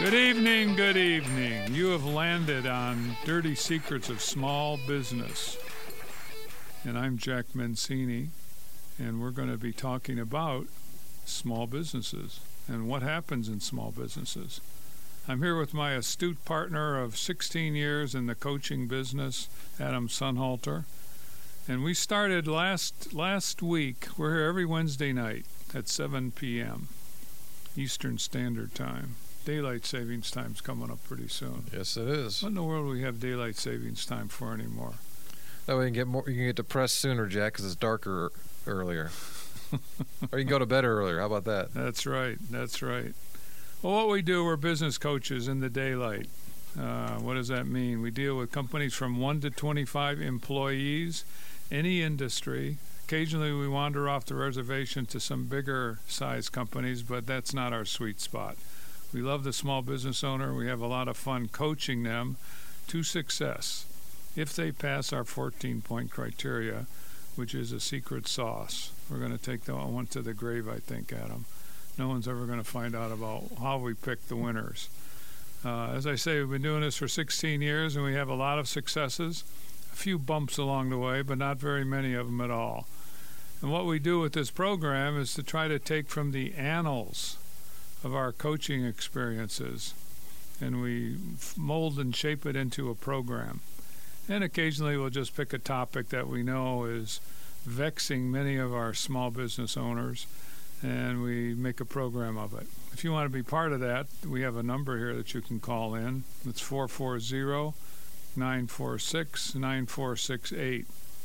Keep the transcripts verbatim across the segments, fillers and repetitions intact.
Good evening, good evening. You have landed on Dirty Secrets of Small Business. And I'm Jack Mencini, and we're going to be talking about small businesses and what happens in small businesses. I'm here with my astute partner of sixteen years in the coaching business, Adam Sunhalter. And we started last last week. We're here every Wednesday night at seven p.m. Eastern Standard Time. Daylight savings time's coming up pretty soon. Yes, it is. What in the world do we have daylight savings time for anymore? That way you can get more. You can get depressed sooner, Jack, because it's darker earlier. Or you can go to bed earlier. How about that? That's right. That's right. Well, what we do, we're business coaches in the daylight. Uh, what does that mean? We deal with companies from one to twenty-five employees, any industry. Occasionally we wander off the reservation to some bigger size companies, but that's not our sweet spot. We love the small business owner. We have a lot of fun coaching them to success if they pass our fourteen-point criteria, which is a secret sauce. We're going to take that one to the grave, I think, Adam. No one's ever going to find out about how we pick the winners. Uh, as I say, we've been doing this for sixteen years, and we have a lot of successes, a few bumps along the way, but not very many of them at all. And what we do with this program is to try to take from the annals of our coaching experiences, and we mold and shape it into a program. And occasionally we'll just pick a topic that we know is vexing many of our small business owners, and we make a program of it. If you want to be part of that, we have a number here that you can call in. It's four four zero, nine four six, nine four six eight.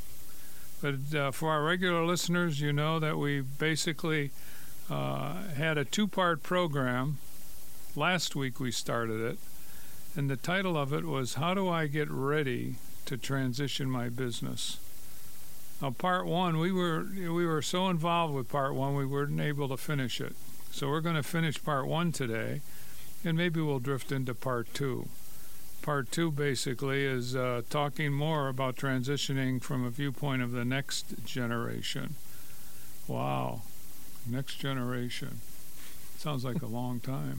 But uh, for our regular listeners, you know that we basically uh, had a two-part program. Last week we started it, and the title of it was, How Do I Get Ready to Transition My Business? Now, part one, we were we were so involved with part one, we weren't able to finish it. So we're going to finish part one today, and maybe we'll drift into part two. Part two, basically, is uh, talking more about transitioning from a viewpoint of the next generation. Wow. Next generation. Sounds like a long time.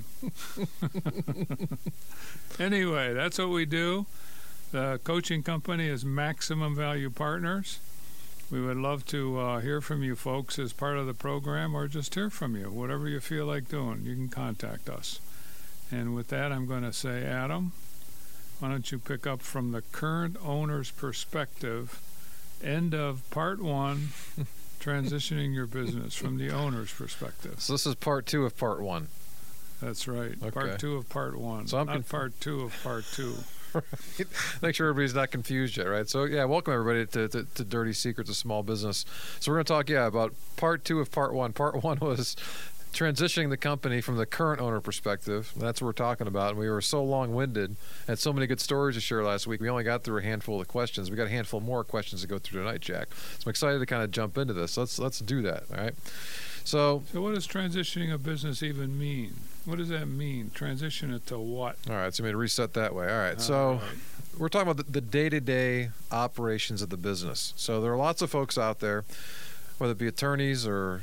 Anyway, that's what we do. The coaching company is Maximum Value Partners. We would love to uh, hear from you folks as part of the program, or just hear from you. Whatever you feel like doing, you can contact us. And with that, I'm going to say, Adam, why don't you pick up from the current owner's perspective, end of part one, transitioning your business from the owner's perspective. So this is part two of part one. That's right. Okay. Part two of part one. So I'm not conf- part two of part two. Right. Make sure everybody's not confused yet, right? So, yeah, welcome everybody to, to, to Dirty Secrets of Small Business. So we're going to talk, yeah, about part two of part one. Part one was transitioning the company from the current owner perspective. That's what we're talking about. And we were so long-winded, had so many good stories to share last week. We only got through a handful of questions. We got a handful more questions to go through tonight, Jack. So I'm excited to kind of jump into this. Let's let's do that, all right? So, so what does transitioning a business even mean? What does that mean? Transition it to what? All right, so we made a reset that way. All right, all so right. We're talking about the, the day-to-day operations of the business. So there are lots of folks out there, whether it be attorneys or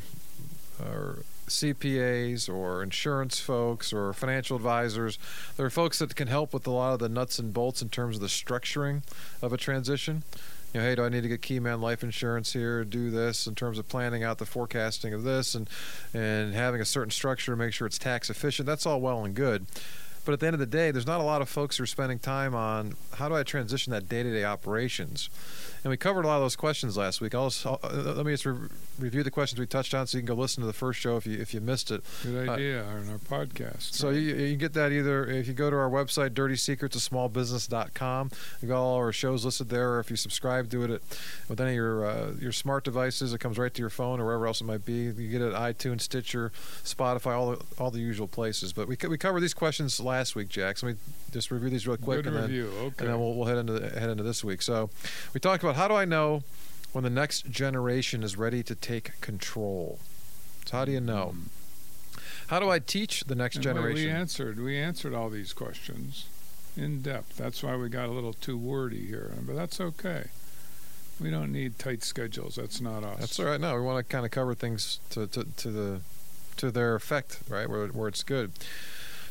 or C P As or insurance folks or financial advisors. There are folks that can help with a lot of the nuts and bolts in terms of the structuring of a transition. You know, hey, do I need to get Keyman life insurance here, do this in terms of planning out the forecasting of this and and having a certain structure to make sure it's tax efficient. That's all well and good. But at the end of the day, there's not a lot of folks who are spending time on how do I transition that day-to-day operations. And we covered a lot of those questions last week. I'll just, I'll, uh, let me just re- review the questions we touched on so you can go listen to the first show if you if you missed it. Good idea, uh, on our podcast. So right? you, you can get that either if you go to our website, dirty secrets of small business dot com. We've got all our shows listed there, or if you subscribe to it with any of your, uh, your smart devices, it comes right to your phone or wherever else it might be. You get it at iTunes, Stitcher, Spotify, all the, all the usual places. But we we covered these questions last week, Jack. So let me just review these real quick. Good and review, then, okay. And then we'll, we'll head into the, head into this week. So we talked about how do I know when the next generation is ready to take control. So how do you know? Mm. How do I teach the next and generation? We answered. We answered all these questions in depth. That's why we got a little too wordy here, but that's okay. We don't need tight schedules. That's not us. That's all right. No, we want to kind of cover things to, to, to the to their effect, right, where where it's good.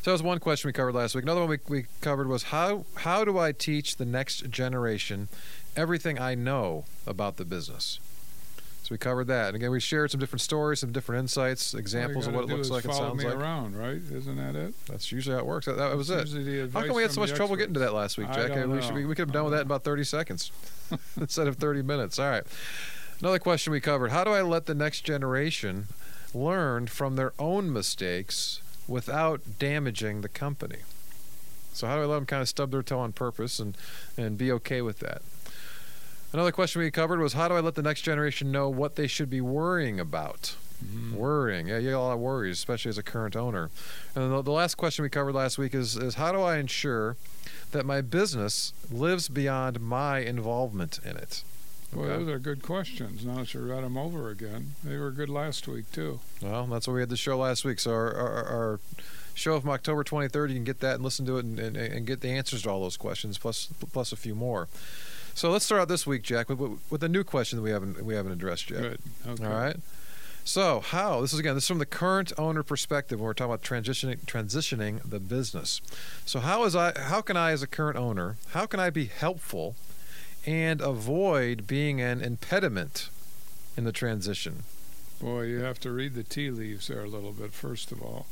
So that was one question we covered last week. Another one we, we covered was how how do I teach the next generation everything I know about the business? So we covered that. And again, we shared some different stories, some different insights, examples of what it looks like and sounds follow like. me around, right? Isn't that it? That's usually how it works. That, that was That's it. usually the advice How come we had from so much the trouble getting to that experts. last week, I Jack? don't we, should, we, know. we could have done with that in about thirty seconds instead of thirty minutes. All right. Another question we covered. How do I let the next generation learn from their own mistakes without damaging the company? So how do I let them kind of stub their toe on purpose and, and be okay with that? Another question we covered was how do I let the next generation know what they should be worrying about? Mm-hmm. Worrying. Yeah, you got a lot of worries, especially as a current owner. And the, the last question we covered last week is, is how do I ensure that my business lives beyond my involvement in it? Well, Okay. those are good questions. Now that you read them over again, they were good last week too. Well, that's why we had the show last week. So our, our, our show from October twenty-third, you can get that and listen to it and, and, and get the answers to all those questions, plus plus a few more. So let's start out this week, Jack, with, with a new question that we haven't we haven't addressed yet. Good. Okay. All right. So how? This is again. This is from the current owner perspective when we're talking about transitioning transitioning the business. So how is I? How can I, as a current owner, how can I be helpful and avoid being an impediment in the transition? Boy, you have to read the tea leaves there a little bit, first of all.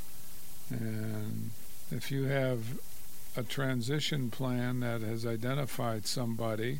And if you have a transition plan that has identified somebody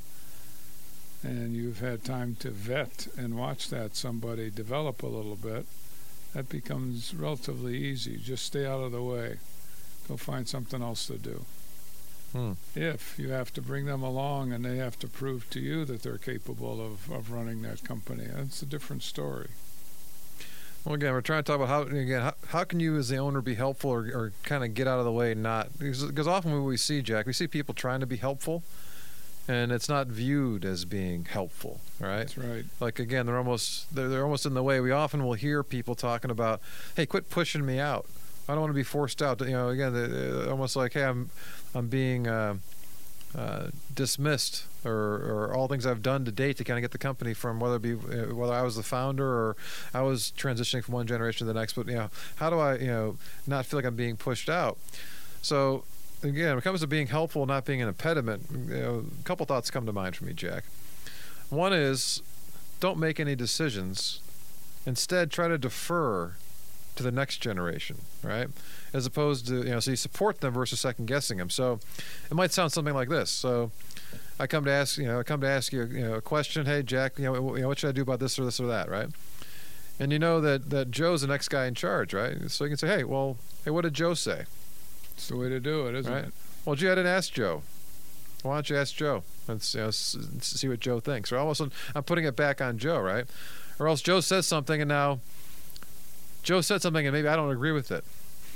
and you've had time to vet and watch that somebody develop a little bit, that becomes relatively easy. Just stay out of the way. Go find something else to do. Hmm. If you have to bring them along and they have to prove to you that they're capable of, of running that company, that's a different story. Well, again, we're trying to talk about how again how, how can you as the owner be helpful or, or kind of get out of the way and not because, because often when we see, Jack, we see people trying to be helpful and it's not viewed as being helpful, right? That's right. Like again, they're almost they're, they're almost in the way. We often will hear people talking about, "Hey, quit pushing me out. I don't want to be forced out." You know, again, they're almost like, "Hey, I'm I'm being uh, uh, dismissed." Or, or all things I've done to date to kind of get the company from whether it be uh, whether I was the founder or I was transitioning from one generation to the next. But you know, how do I you know not feel like I'm being pushed out? So again, when it comes to being helpful, not being an impediment, you know, a couple thoughts come to mind for me, Jack. One is don't make any decisions. Instead, try to defer to the next generation, right? As opposed to you know, so you support them versus second guessing them. So it might sound something like this. So. I come to ask, you know, I come to ask you, you know, a question. Hey, Jack, you know, you know, what should I do about this or this or that, right? And you know that, that Joe's the next guy in charge, right? So you can say, hey, well, hey, what did Joe say? It's the way to do it, isn't Right. it? Well, gee, I didn't ask Joe. Why don't you ask Joe and you know, s- see what Joe thinks? Or almost, I'm putting it back on Joe, right? Or else Joe says something and now Joe said something and maybe I don't agree with it.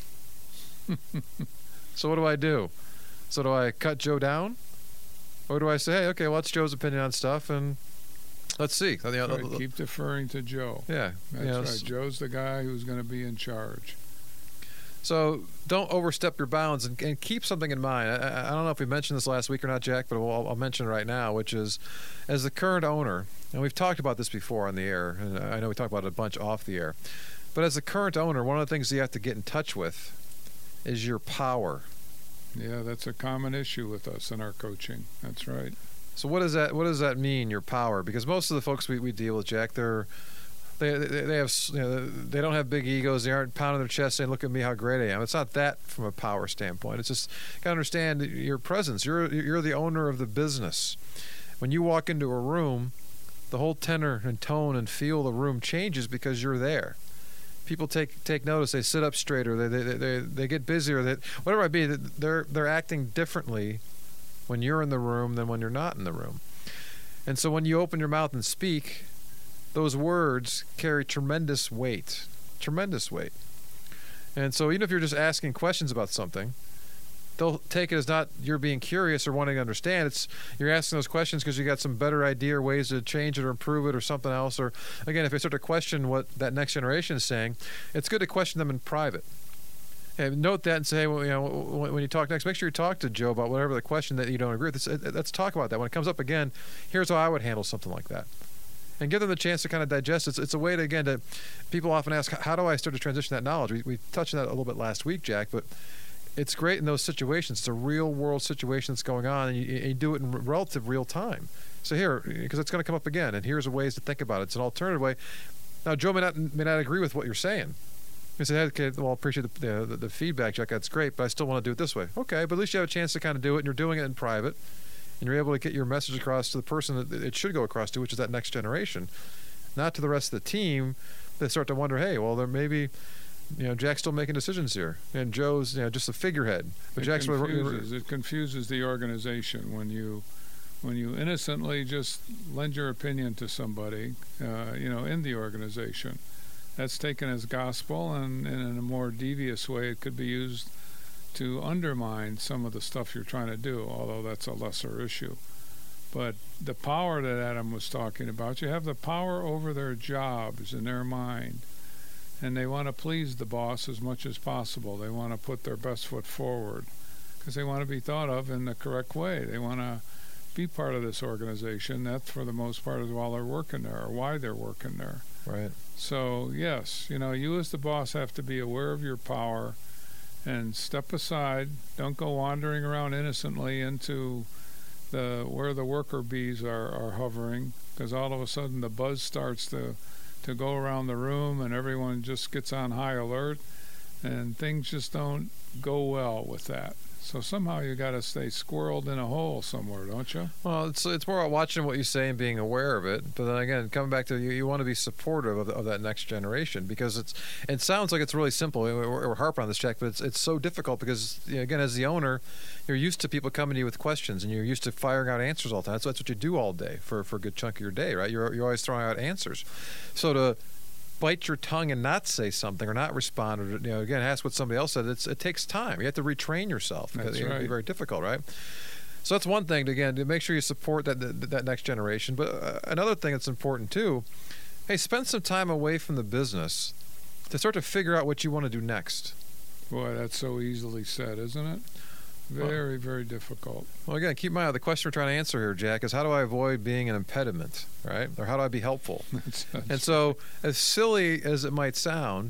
So what do I do? So do I cut Joe down? Or do I say, hey, okay, well, that's Joe's opinion on stuff, and let's see. You know, Right, keep deferring to Joe. yeah. That's you know, right. Joe's the guy who's going to be in charge. So don't overstep your bounds and, and keep something in mind. I, I don't know if we mentioned this last week or not, Jack, but I'll, I'll mention it right now, which is as the current owner, and we've talked about this before on the air, and I know we talked about it a bunch off the air, but as the current owner, one of the things you have to get in touch with is your power. Yeah, that's a common issue with us in our coaching. That's right. So what does that what does that mean, your power? Because most of the folks we, we deal with, Jack, they're they they, they have you know, they don't have big egos. They aren't pounding their chest saying, "Look at me, how great I am." It's not that from a power standpoint. It's just you gotta understand your presence. You're you're the owner of the business. When you walk into a room, the whole tenor and tone and feel of the room changes because you're there. People take take notice. They sit up straighter. They they they, they get busier. They, whatever it be, they're they're acting differently when you're in the room than when you're not in the room. And so when you open your mouth and speak, those words carry tremendous weight, tremendous weight. And so even if you're just asking questions about something, they'll take it as not you're being curious or wanting to understand. It's you're asking those questions because you got some better idea or ways to change it or improve it or something else. Or again, if they start to question what that next generation is saying, it's good to question them in private. And note that and say, well, you know, when you talk next, make sure you talk to Joe about whatever the question that you don't agree with. Let's talk about that. When it comes up again, here's how I would handle something like that. and give them the chance to kind of digest. It's, it's a way to, again, to people often ask, how do I start to transition that knowledge? We, we touched on that a little bit last week, Jack, but it's great in those situations. It's a real world situation that's going on, and you, you do it in relative real time. So here, because it's going to come up again, and here's a ways to think about it. It's an alternative way. Now, Joe may not may not agree with what you're saying. He said, okay, well, I appreciate the, the, the feedback, Jack. That's great, but I still want to do it this way. Okay, but at least you have a chance to kind of do it, and you're doing it in private, and you're able to get your message across to the person that it should go across to, which is that next generation, not to the rest of the team. They start to wonder, hey, well, there maybe, you know, Jack's still making decisions here, and Joe's, you know, just a figurehead. But it Jack's confuses. It confuses the organization when you, when you innocently just lend your opinion to somebody, uh, you know, in the organization. That's taken as gospel, and, and in a more devious way, it could be used to undermine some of the stuff you're trying to do, although that's a lesser issue. But the power that Adam was talking about, you have the power over their jobs in their mind, and they want to please the boss as much as possible. They want to put their best foot forward because they want to be thought of in the correct way. They want to be part of this organization. That, for the most part, is while they're working there or why they're working there. Right. So, yes, you know, you as the boss have to be aware of your power and step aside. Don't go wandering around innocently into the where the worker bees are, are hovering, because all of a sudden the buzz starts to, to go around the room and everyone just gets on high alert, and things just don't go well with that. So somehow you got to stay squirreled in a hole somewhere, don't you? Well, it's it's more about watching what you say and being aware of it. But then again, coming back to you, you want to be supportive of, of that next generation, because it's it sounds like it's really simple. We're, we're harping on this, Jack, but it's it's so difficult because, you know, again, as the owner, you're used to people coming to you with questions, and you're used to firing out answers all the time. So that's what you do all day for, for a good chunk of your day, right? You're you're always throwing out answers. So to bite your tongue and not say something or not respond, or, you know, again, ask what somebody else said, it's, it takes time. You have to retrain yourself. That's it right. can be very difficult, right? So that's one thing, to, again, to make sure you support that that, that next generation. But uh, another thing that's important too, hey, spend some time away from the business to start to figure out what you want to do next. Boy, that's so easily said, isn't it? Very, well, very difficult. Well, again, keep in mind, the question we're trying to answer here, Jack, is how do I avoid being an impediment, right? Or how do I be helpful? that's, that's and so, as silly as it might sound,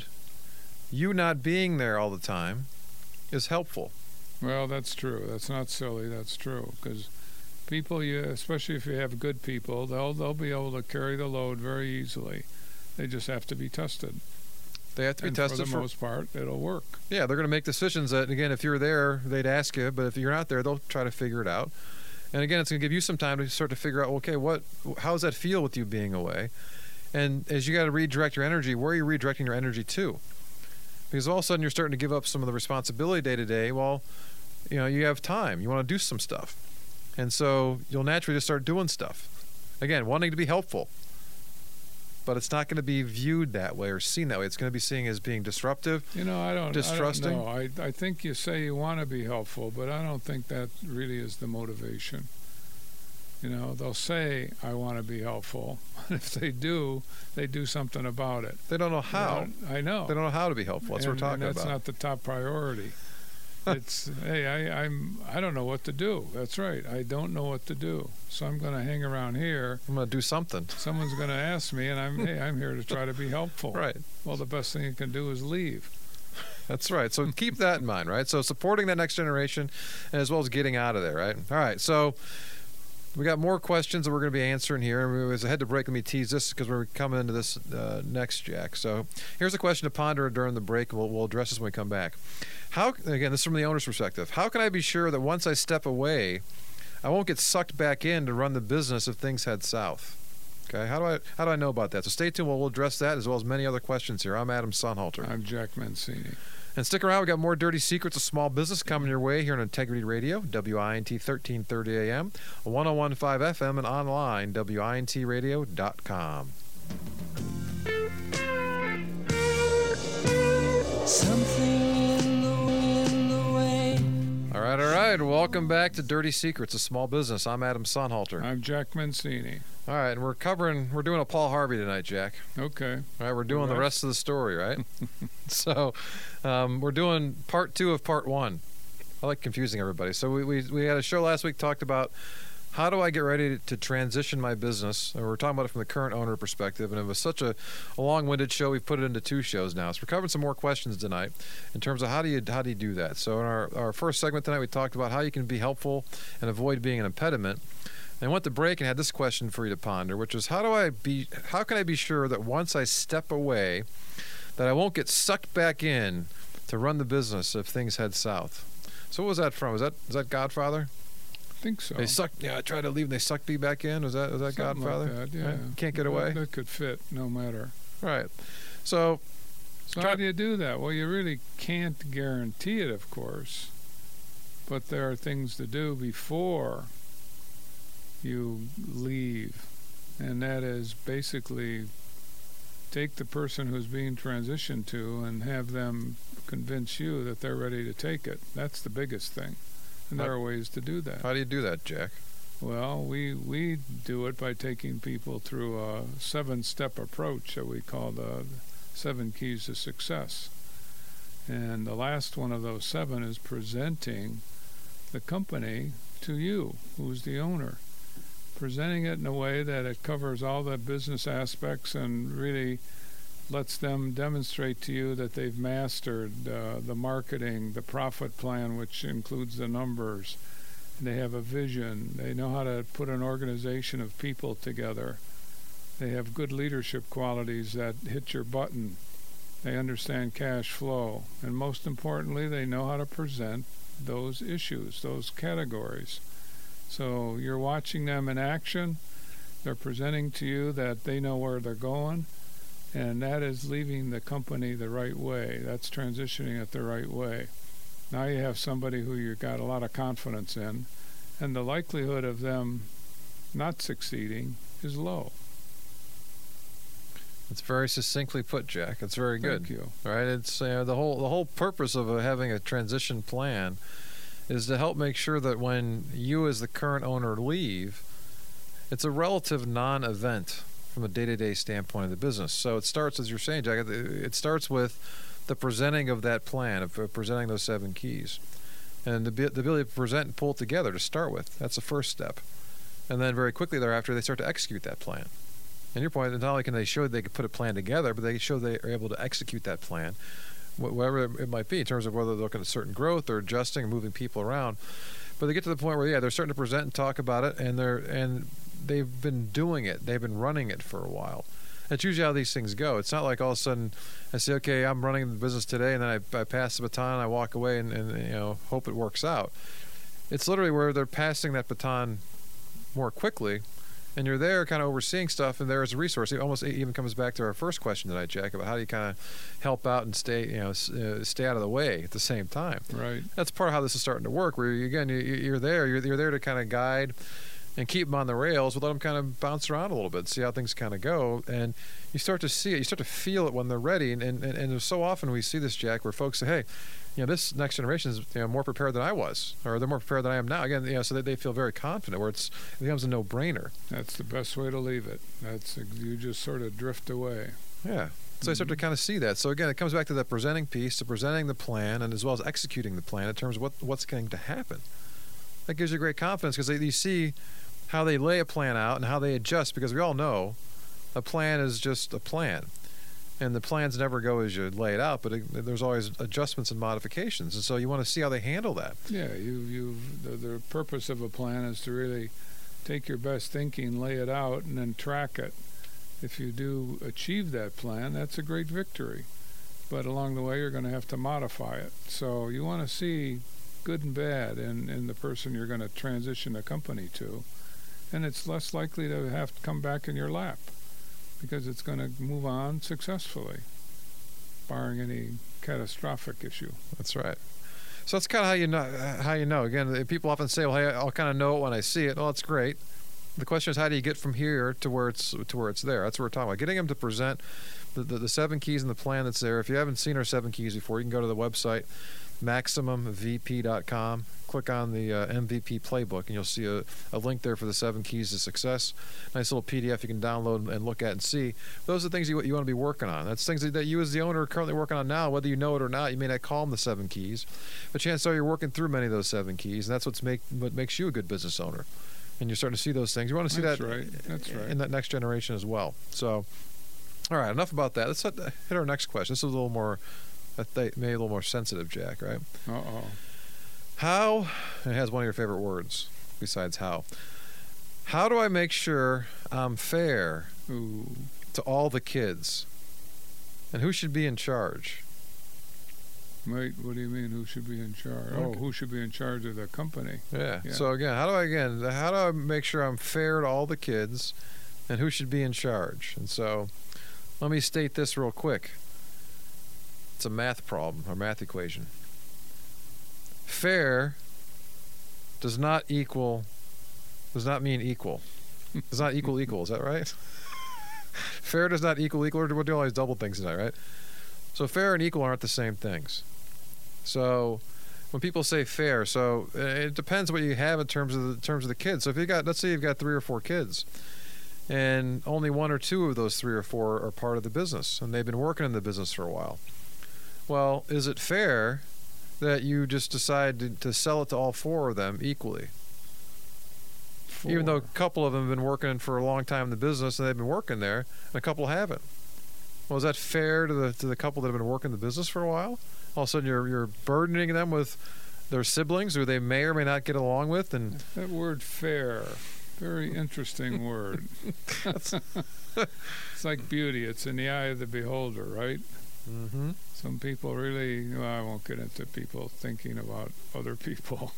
you not being there all the time is helpful. Well, that's true. That's not silly. That's true. Because people, you, especially if you have good people, they'll they'll be able to carry the load very easily. They just have to be tested. They have to be and tested for the for, most part. It'll work. Yeah, they're going to make decisions that, again, if you're there, they'd ask you, but if you're not there, they'll try to figure it out. And again, it's going to give you some time to start to figure out, okay, what, how does that feel with you being away? And as you got to redirect your energy, where are you redirecting your energy to? Because all of a sudden you're starting to give up some of the responsibility day to day. Well, you know, you have time. You want to do some stuff. And so you'll naturally just start doing stuff. Again, wanting to be helpful. But it's not going to be viewed that way or seen that way. It's going to be seen as being disruptive, you know, I don't, distrusting. I don't know. I, I think you say you want to be helpful, but I don't think that really is the motivation. You know, they'll say, I want to be helpful. If they do, they do something about it. They don't know how. You know, I know. They don't know how to be helpful. That's and, what we're talking and that's about. That's not the top priority. It's, hey, I, I'm, I don't know what to do. That's right. I don't know what to do. So I'm going to hang around here. I'm going to do something. Someone's going to ask me, and I'm, hey, I'm here to try to be helpful. Right. Well, the best thing you can do is leave. That's right. So keep that in mind, right? So supporting that next generation, as well as getting out of there, right? All right. So we got more questions that we're going to be answering here. As I head to break, let me tease this because we're coming into this uh, next, Jack. So here's a question to ponder during the break. We'll, we'll address this when we come back. How, again, this is from the owner's perspective. How can I be sure that once I step away, I won't get sucked back in to run the business if things head south? Okay, how do I how do I know about that? So stay tuned. We'll, we'll address that as well as many other questions here. I'm Adam Sonhalter. I'm Jack Mancini. And stick around. We've got more Dirty Secrets of Small Business coming your way here on Integrity Radio, W I N T thirteen thirty A M, one oh one point five F M, and online, W I N T radio dot com. Something in the, in the way. All right, all right. Welcome back to Dirty Secrets of Small Business. I'm Adam Sonhalter. I'm Jack Mancini. All right, and we're covering, we're doing a Paul Harvey tonight, Jack. Okay. All right, we're doing Right. the rest of the story, right? So um, we're doing part two of part one. I like confusing everybody. So we, we, we had a show last week, talked about how do I get ready to transition my business? And we're talking about it from the current owner perspective, and it was such a, a long-winded show. We've put it into two shows now. So we're covering some more questions tonight in terms of how do you how do you do that. So in our, our first segment tonight, we talked about how you can be helpful and avoid being an impediment. And I went to break and had this question for you to ponder, which is how do I be how can I be sure that once I step away, that I won't get sucked back in to run the business if things head south? So what was that from? Was that is that Godfather? I think so. They sucked. Yeah, I tried to leave and they sucked me back in. Was that was that Something Godfather? like that, yeah. Right? Can't get That- away. That could fit no matter. Right. So So Try- how do you do that? Well, you really can't guarantee it, of course, but there are things to do before you leave, and that is basically take the person who's being transitioned to and have them convince you that they're ready to take it. That's the biggest thing, and there How- are ways to do that. how do you do that, Jack? Well, we we do it by taking people through a seven-step approach that we call the seven keys to success. And the last one of those seven is presenting the company to you, who's the owner. Presenting it in a way that it covers all the business aspects and really lets them demonstrate to you that they've mastered uh, the marketing, the profit plan, which includes the numbers. They have a vision. They know how to put an organization of people together. They have good leadership qualities that hit your button. They understand cash flow. And most importantly, they know how to present those issues, those categories. So you're watching them in action. They're presenting to you that they know where they're going. And that is leaving the company the right way. That's transitioning it the right way. Now you have somebody who you've got a lot of confidence in, and the likelihood of them not succeeding is low. It's very succinctly put, Jack. It's very good. Thank you. Right? It's uh, the whole the whole purpose of uh, having a transition plan is to help make sure that when you as the current owner leave, it's a relative non-event from a day-to-day standpoint of the business. So it starts, as you're saying, Jack, it- it starts with the presenting of that plan, of uh, presenting those seven keys. And the, bi- the ability to present and pull it together to start with. That's the first step. And then very quickly thereafter, they start to execute that plan. And your point, not only can they show they can put a plan together, but they show they are able to execute that plan, wh- whatever it might be, in terms of whether they're looking at certain growth or adjusting or moving people around. But they get to the point where, yeah, they're starting to present and talk about it, and they're and they've been doing it. They've been running it for a while. That's usually how these things go. It's not like all of a sudden I say, okay, I'm running the business today, and then I, I pass the baton, and I walk away, and, and you know, hope it works out. It's literally where they're passing that baton more quickly, and you're there kind of overseeing stuff, and there is a resource. It almost even comes back to our first question tonight, Jack, about how do you kind of help out and stay, you know, s- uh, stay out of the way at the same time. Right. That's part of how this is starting to work. Where you, again, you, you're there, you're, you're there to kind of guide and keep them on the rails, but let them kind of bounce around a little bit, see how things kind of go, and you start to see it, you start to feel it when they're ready. And and, and and so often we see this, Jack, where folks say, hey, you know, this next generation is, you know, more prepared than I was, or they're more prepared than I am now. Again, you know, so that they feel very confident, where it's it becomes a no-brainer. That's the best way to leave it. That's you just sort of drift away. Yeah. So I start to kind of see that. So again, it comes back to the presenting piece, to presenting the plan, and as well as executing the plan in terms of what what's going to happen. That gives you great confidence because you see how they lay a plan out and how they adjust, because we all know a plan is just a plan. And the plans never go as you lay it out, but it, there's always adjustments and modifications. And so you want to see how they handle that. Yeah, you you the, the purpose of a plan is to really take your best thinking, lay it out, and then track it. If you do achieve that plan, that's a great victory. But along the way, you're going to have to modify it. So you want to see good and bad in, in the person you're going to transition a company to. And it's less likely to have to come back in your lap because it's going to move on successfully, barring any catastrophic issue. That's right. So that's kind of how you know. How you know. Again, people often say, "Well, hey, I'll kind of know it when I see it." Well, that's great. The question is, how do you get from here to where it's to where it's there? That's what we're talking about. Getting them to present the, the, the seven keys and the plan that's there. If you haven't seen our seven keys before, you can go to the website maximum v p dot com. Click on the uh, M V P playbook, and you'll see a, a link there for the seven keys to success. Nice little P D F you can download and look at and see. Those are things you, you want to be working on. That's things that, that you as the owner are currently working on now, whether you know it or not. You may not call them the seven keys, but chances are you're working through many of those seven keys, and that's what's make what makes you a good business owner. and you're starting to see those things. You want to see That's that right. That's right. in that next generation as well. So, all right, enough about that. Let's hit hit our next question. This is a little more, I think, maybe a little more sensitive, Jack. Right? Uh-oh. How? And it has one of your favorite words besides how. How do I make sure I'm fair Ooh. to all the kids, and who should be in charge? Wait, what do you mean? Who should be in charge? Oh, Okay. who should be in charge of the company? Yeah. Yeah. So again, how do I again? How do I make sure I'm fair to all the kids, and who should be in charge? And so, let me state this real quick. It's a math problem, or math equation. Fair does not equal, does not mean equal. Does not equal equal. Is that right? Fair does not equal equal. We're doing all these double things tonight, right? So fair and equal aren't the same things. So when people say fair, so uh, it depends what you have in terms of the in terms of the kids. So if you got, let's say you've got three or four kids, and only one or two of those three or four are part of the business, and they've been working in the business for a while. Well, is it fair that you just decide to, to sell it to all four of them equally? Even though a Four. couple of them have been working for a long time in the business and they've been working there, and a couple haven't. Well, is that fair to the to the couple that have been working the business for a while? All of a sudden, you're you're burdening them with their siblings, who they may or may not get along with, and That word fair, very interesting word. It's like beauty. It's in the eye of the beholder, right? mm-hmm. Some people really, well, I won't get into people thinking about other people.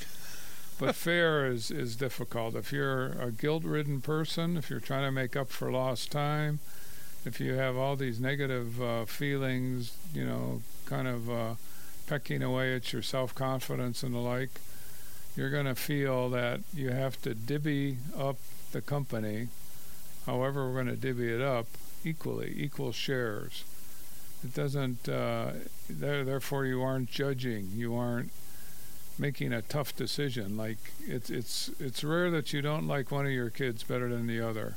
But fair is, is difficult. If you're a guilt-ridden person, if you're trying to make up for lost time, if you have all these negative uh, feelings, you know, kind of uh, pecking away at your self-confidence and the like, you're going to feel that you have to divvy up the company, however we're going to divvy it up, equally, equal shares. It doesn't, uh, there, therefore you aren't judging, you aren't making a tough decision. Like, it's it's it's rare that you don't like one of your kids better than the other.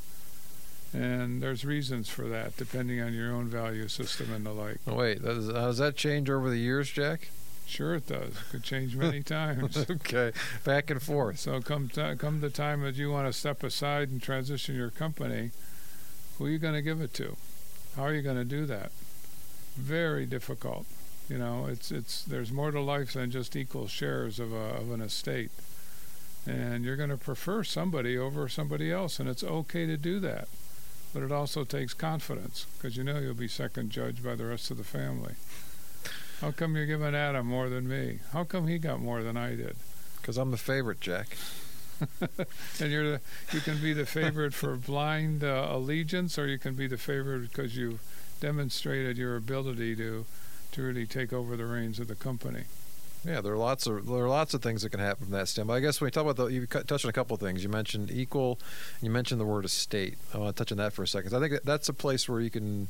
And there's reasons for that, depending on your own value system and the like. Oh, wait, that is, how does that change over the years, Jack? Sure it does. It could change many times. Okay, back and forth. So come t- come the time that you want to step aside and transition your company, who are you going to give it to? How are you going to do that? Very difficult. You know, it's it's there's more to life than just equal shares of a of an estate. And you're going to prefer somebody over somebody else, and it's okay to do that. But it also takes confidence, because you know you'll be second judged by the rest of the family. How come you're giving Adam more than me? How come he got more than I did? Because I'm the favorite, Jack. And you're the, you can be the favorite for blind uh, allegiance, or you can be the favorite because you've demonstrated your ability to to really take over the reins of the company. Yeah, there are lots of there are lots of things that can happen from that standpoint. I guess when you talk about the, you cut- touched on a couple of things. You mentioned equal, and you mentioned the word estate. I want to touch on that for a second. I think that that's a place where you can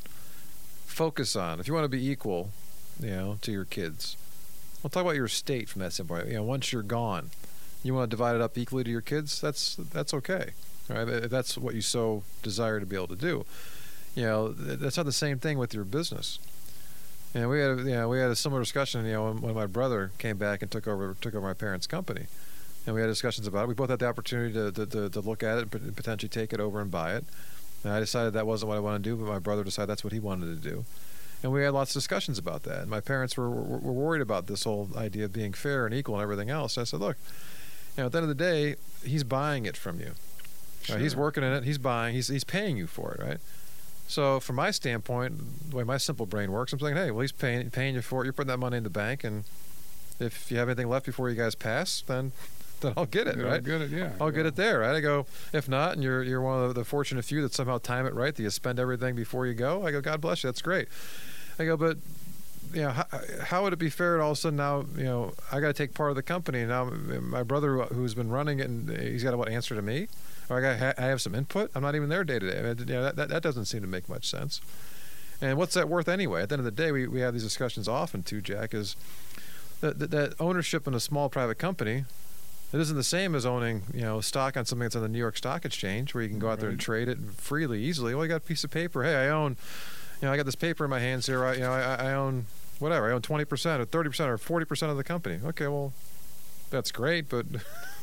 focus on. If you want to be equal, you know, to your kids, we'll talk about your estate from that standpoint. You know, once you're gone, you want to divide it up equally to your kids. That's that's okay, all right? If that's what you so desire to be able to do. You know, that's not the same thing with your business. And we had, a, you know, we had a similar discussion. You know, when, when my brother came back and took over, took over my parents' company, and we had discussions about it. We both had the opportunity to to, to, to look at it and potentially take it over and buy it. And I decided that wasn't what I wanted to do, but my brother decided that's what he wanted to do. And we had lots of discussions about that. And my parents were, were were worried about this whole idea of being fair and equal and everything else. And I said, look, you know, at the end of the day, he's buying it from you. Sure. Right? He's working in it. He's buying. He's he's paying you for it, right? So from my standpoint, the way my simple brain works, I'm saying, hey, well, he's paying paying you for it. You're putting that money in the bank, and if you have anything left before you guys pass, then then I'll get it, You'll right? get it, yeah. I'll yeah. get it there, right? I go, if not, and you're you're one of the fortunate few that somehow time it right, that you spend everything before you go. I go, God bless you, that's great. I go, but you know, how, how would it be fair to all of a sudden now, you know, I got to take part of the company, and now my brother who's been running it, and he's got to what answer to me, or I got I have some input. I'm not even there day to day. I mean, you know, that, that that doesn't seem to make much sense. And what's that worth anyway? At the end of the day, we, we have these discussions often too, Jack, is that, that, that ownership in a small private company, it isn't the same as owning, you know, stock on something that's on the New York Stock Exchange, where you can go out there and Right. trade it freely, easily. Well, you got a piece of paper. Hey, I own, you know, I got this paper in my hands here. I, you know, I, I own whatever. I own twenty percent or thirty percent or forty percent of the company. Okay, well, that's great, but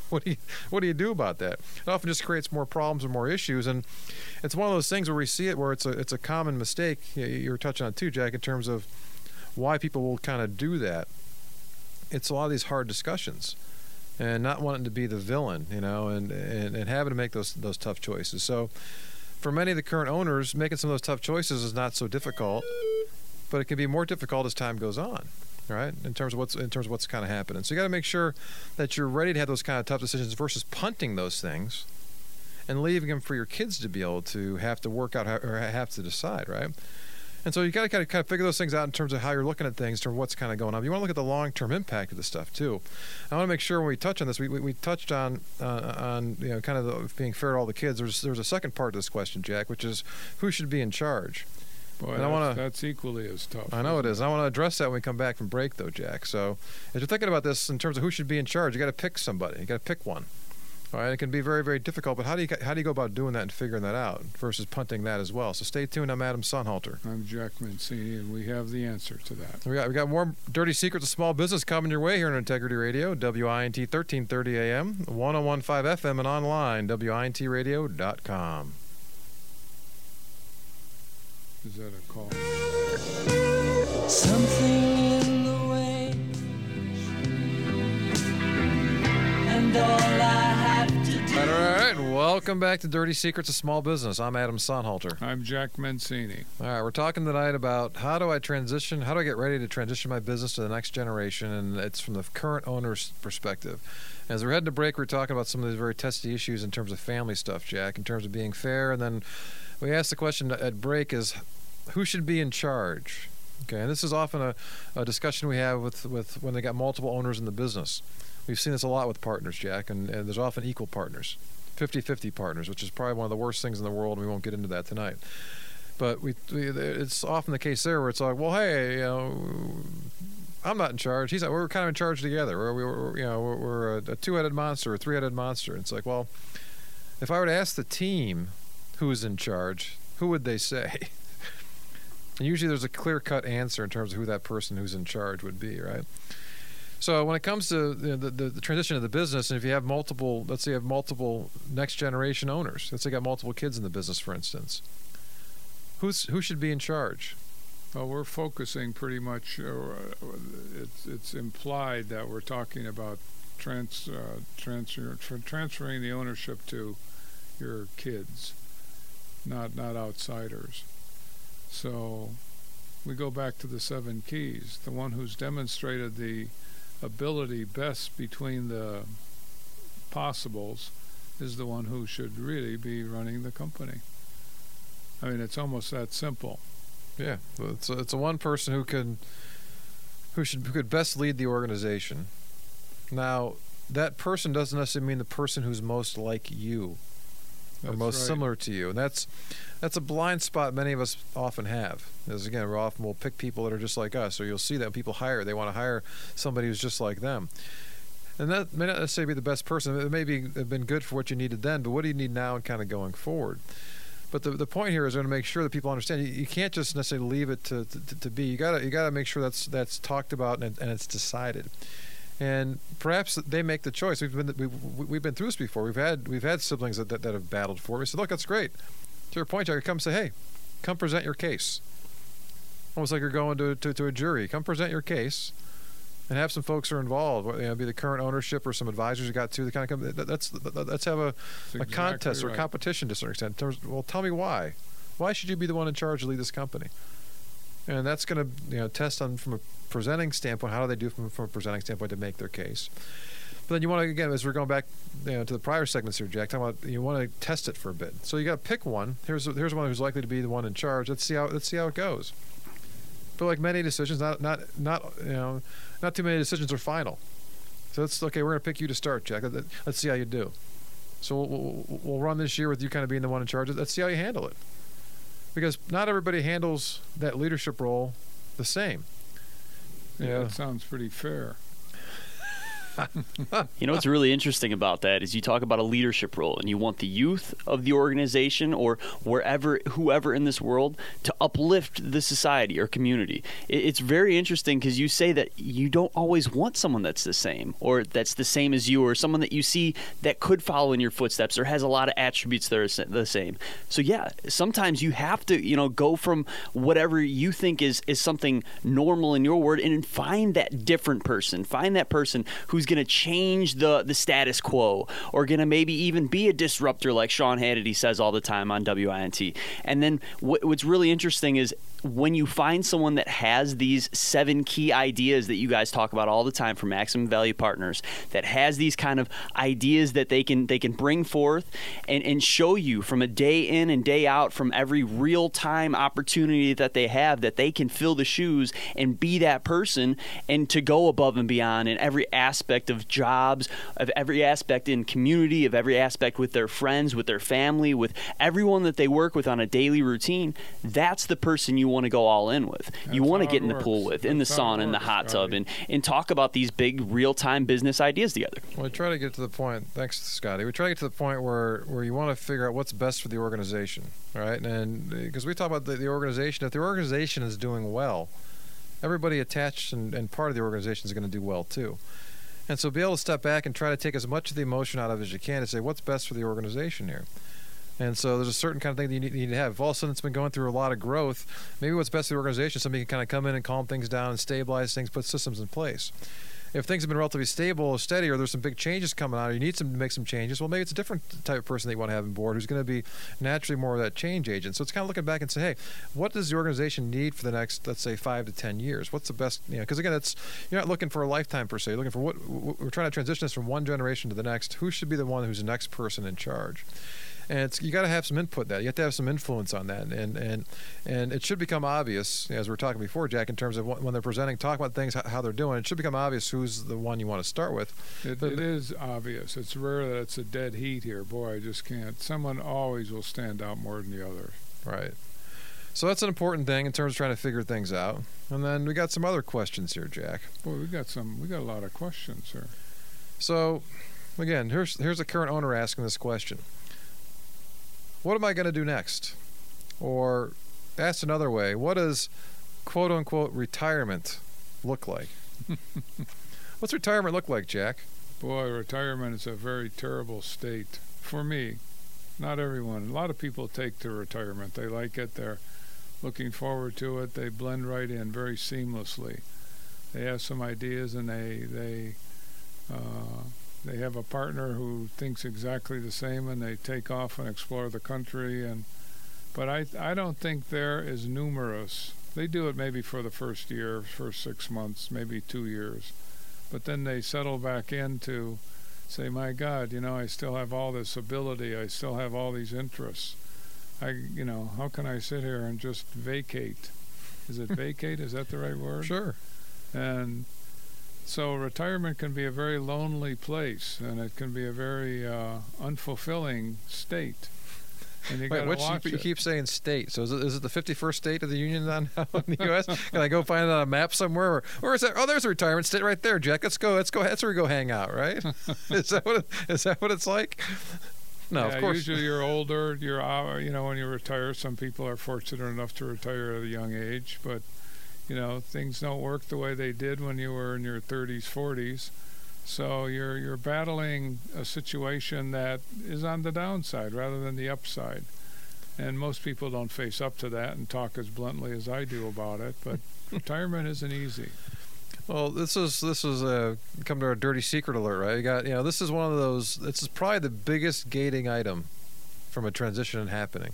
what do you what do you do about that? It often just creates more problems and more issues, and it's one of those things where we see it where it's a it's a common mistake. You you were touching on it too, Jack, in terms of why people will kind of do that. It's a lot of these hard discussions, and not wanting to be the villain, you know, and and, and having to make those those tough choices. So, for many of the current owners, making some of those tough choices is not so difficult, but it can be more difficult as time goes on. Right, in terms of what's in terms of what's kind of happening. So you got to make sure that you're ready to have those kind of tough decisions versus punting those things and leaving them for your kids to be able to have to work out how, or have to decide, right? And so you got to kind of kind of figure those things out in terms of how you're looking at things, in terms of what's kind of going on. You want to look at the long-term impact of this stuff too. I want to make sure when we touch on this, we we, we touched on uh, on you know kind of the, being fair to all the kids. There's there's a second part to this question, Jack, which is who should be in charge. Boy, and I that's, wanna, that's equally as tough. I know it is. I want to address that when we come back from break, though, Jack. So, as you're thinking about this in terms of who should be in charge, you got to pick somebody. You got to pick one. All right, it can be very, very difficult. But how do you how do you go about doing that and figuring that out versus punting that as well? So, stay tuned. I'm Adam Sonhalter. I'm Jack Mancini, and we have the answer to that. We got we got more dirty secrets of small business coming your way here on Integrity Radio, W I N T thirteen thirty A M, one oh one point five F M, and online W I N T radio dot com. Is that a call? Something in the way, and all I have to do. All right, all right, and welcome back to Dirty Secrets of Small Business. I'm Adam Sonhalter. I'm Jack Mancini. All right, we're talking tonight about how do I transition, how do I get ready to transition my business to the next generation, and it's from the current owner's perspective. As we're heading to break, we're talking about some of these very testy issues in terms of family stuff, Jack, in terms of being fair, and then we asked the question at break is, who should be in charge? Okay, and this is often a, a discussion we have with, with when they got multiple owners in the business. We've seen this a lot with partners, Jack, and, and there's often equal partners, fifty-fifty partners, which is probably one of the worst things in the world, and we won't get into that tonight. But we, we it's often the case there where it's like, well, hey, you know, I'm not in charge. He's not, we're kind of in charge together. We're, we're you know, we're, we're a, a two-headed monster, a three-headed monster. It's like, well, if I were to ask the team who's in charge, who would they say? And usually there's a clear-cut answer in terms of who that person who's in charge would be, right? So when it comes to you know, the, the, the transition of the business, and if you have multiple, let's say you have multiple next-generation owners, let's say you got multiple kids in the business, for instance, who's who should be in charge? Well, we're focusing pretty much, uh, it's, it's implied that we're talking about trans, uh, transfer, tra- transferring the ownership to your kids, not not outsiders. So we go back to the seven keys. The one who's demonstrated the ability best between the possibles is the one who should really be running the company. I mean, it's almost that simple. Yeah, it's a, it's a one person who can who should who could best lead the organization. Now, that person doesn't necessarily mean the person who's most like you or That's most right. similar to you, and that's that's a blind spot many of us often have. As again, we often will pick people that are just like us, or you'll see that when people hire, they want to hire somebody who's just like them. And that may not necessarily be the best person. It may be have been good for what you needed then, but what do you need now and kind of going forward? But the the point here is going to make sure that people understand. You, you can't just necessarily leave it to, to, to be. You gotta you gotta make sure that's that's talked about and, and it's decided. And perhaps they make the choice. We've been we've, we've been through this before. We've had we've had siblings that, that, that have battled for it. We said, look, that's great. To your point, Jack, come say, hey, come present your case. Almost like you're going to, to, to a jury. Come present your case, and have some folks who are involved. You know, be the current ownership or some advisors you got to. The kind of come. Let's let's have a, a That's contest exactly or right. competition to a certain extent. In terms, well, tell me why. Why should you be the one in charge to lead this company? And that's going to you know test on from a presenting standpoint. How do they do from from a presenting standpoint to make their case? But then you want to again, as we're going back you know, to the prior segments here, Jack, talking about you want to test it for a bit. So you got to pick one. Here's here's one who's likely to be the one in charge. Let's see how let's see how it goes. But like many decisions, not not not you know, not too many decisions are final. So let's okay. We're going to pick you to start, Jack. Let, let's see how you do. So we'll, we'll we'll run this year with you kind of being the one in charge. Let's see how you handle it. Because not everybody handles that leadership role the same. Yeah, Yeah. that sounds pretty fair. You know what's really interesting about that is you talk about a leadership role, and you want the youth of the organization or wherever, whoever in this world to uplift the society or community. It's very interesting because you say that you don't always want someone that's the same or that's the same as you or someone that you see that could follow in your footsteps or has a lot of attributes that are the same. So yeah, sometimes you have to, you know, go from whatever you think is, is something normal in your word and find that different person. Find that person who's going to change the, the status quo or going to maybe even be a disruptor like Sean Hannity says all the time on W I N T. And then what, what's really interesting is when you find someone that has these seven key ideas that you guys talk about all the time for Maximum Value Partners, that has these kind of ideas that they can they can bring forth and, and show you from a day in and day out from every real-time opportunity that they have that they can fill the shoes and be that person and to go above and beyond in every aspect of jobs, of every aspect in community, of every aspect with their friends, with their family, with everyone that they work with on a daily routine. That's the person you want to go all in with. That's you want to how get it in the works. pool with, in the That's how it sauna, in the works, hot tub, Scotty. and, and talk about these big real-time business ideas together. Well, we try to get to the point. Thanks, Scotty. We try to get to the point where, where you want to figure out what's best for the organization, right? And because we talk about the, the organization, if the organization is doing well, everybody attached and, and part of the organization is going to do well too. And so be able to step back and try to take as much of the emotion out of it as you can to say what's best for the organization here. And so there's a certain kind of thing that you need, you need to have. If all of a sudden it's been going through a lot of growth, maybe what's best for the organization, somebody can kind of come in and calm things down and stabilize things, put systems in place. If things have been relatively stable or steady, or there's some big changes coming out, or you need some to make some changes, well, maybe it's a different type of person that you want to have on board who's going to be naturally more of that change agent. So it's kind of looking back and say, hey, what does the organization need for the next, let's say, five to ten years? What's the best, you know, because again, it's, you're not looking for a lifetime per se. You're looking for what, what we're trying to transition this from one generation to the next. Who should be the one who's the next person in charge? And it's, you got to have some input that you have to have some influence on that, and and and it should become obvious, as we were talking before, Jack, in terms of what, when they're presenting, talk about things, how, how they're doing. It should become obvious who's the one you want to start with. It, But- it is obvious. It's rare that it's a dead heat here. Boy, I just can't. Someone always will stand out more than the other. Right. So that's an important thing in terms of trying to figure things out. And then we got some other questions here, Jack. Boy, we got some. We got a lot of questions here. So, again, here's here's a current owner asking this question. What am I going to do next? Or asked another way, what does quote-unquote retirement look like? What's retirement look like, Jack? Boy, retirement is a very terrible state for me. Not everyone. A lot of people take to retirement. They like it. They're looking forward to it. They blend right in very seamlessly. They have some ideas, and they they uh, they have a partner who thinks exactly the same, and they take off and explore the country. And but I I don't think they're as numerous. They do it maybe for the first year, first six months, maybe two years, but then they settle back into say, my God, you know, I still have all this ability. I still have all these interests. I, you know, how can I sit here and just vacate? Is it vacate? Is that the right word? Sure. And so retirement can be a very lonely place, and it can be a very uh, unfulfilling state. And you Wait, got to which watch you, you it. keep saying state. So is it, is it the fifty-first state of the union now in the U S? Can I go find it on a map somewhere? Or, or is that? Oh, there's a retirement state right there, Jack. Let's go. Let's go. That's where we go hang out, right? is that what? It, is that what it's like? No, yeah, of course. usually you're older. You're, uh, you know, when you retire, some people are fortunate enough to retire at a young age, but you know, things don't work the way they did when you were in your thirties, forties. So you're you're battling a situation that is on the downside rather than the upside. And most people don't face up to that and talk as bluntly as I do about it. But retirement isn't easy. Well, this is this is a come to our dirty secret alert, right? You got you know this is one of those. This is probably the biggest gating item from a transition happening.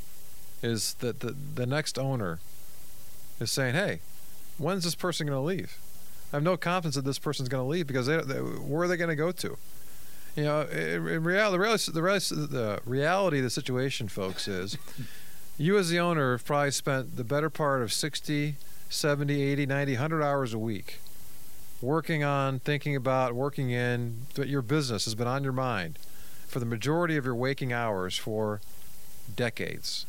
Is that the the next owner is saying, hey, when's this person going to leave? I have no confidence that this person's going to leave because they, they, where are they going to go to? You know, in, in reality, the reality, the reality, the reality of the situation, folks, is you as the owner have probably spent the better part of sixty, seventy, eighty, ninety, one hundred hours a week working on, thinking about, working in, that your business has been on your mind for the majority of your waking hours for decades.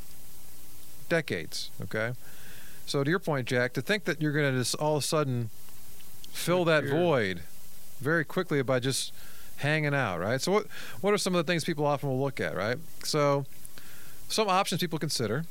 Decades, okay? So to your point, Jack, to think that you're going to just all of a sudden fill that Disappear. void very quickly by just hanging out, right? So what what are some of the things people often will look at, right? So some options people consider.